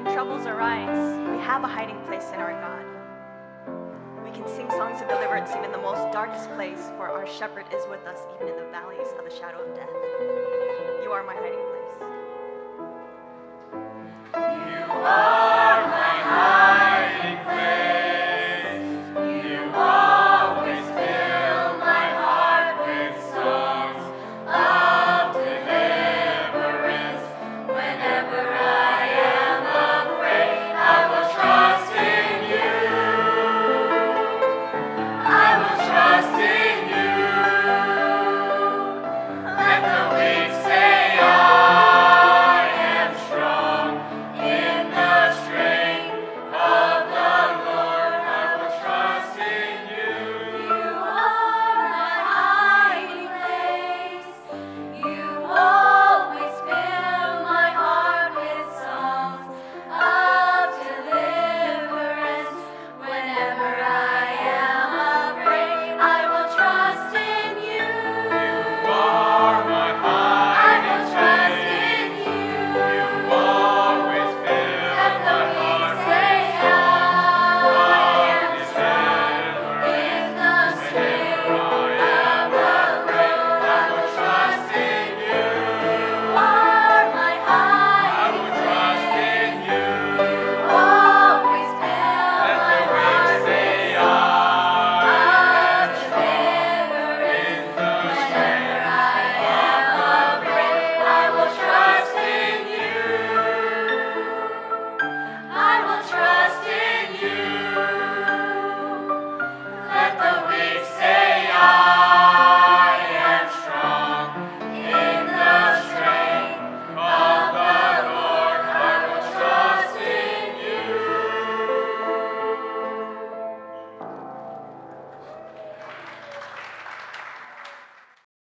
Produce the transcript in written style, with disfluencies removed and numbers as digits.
when troubles arise, we have a hiding place in our God. We can sing songs of deliverance even in the most darkest place, for our shepherd is with us even in the valleys of the shadow of death. You are my hiding place.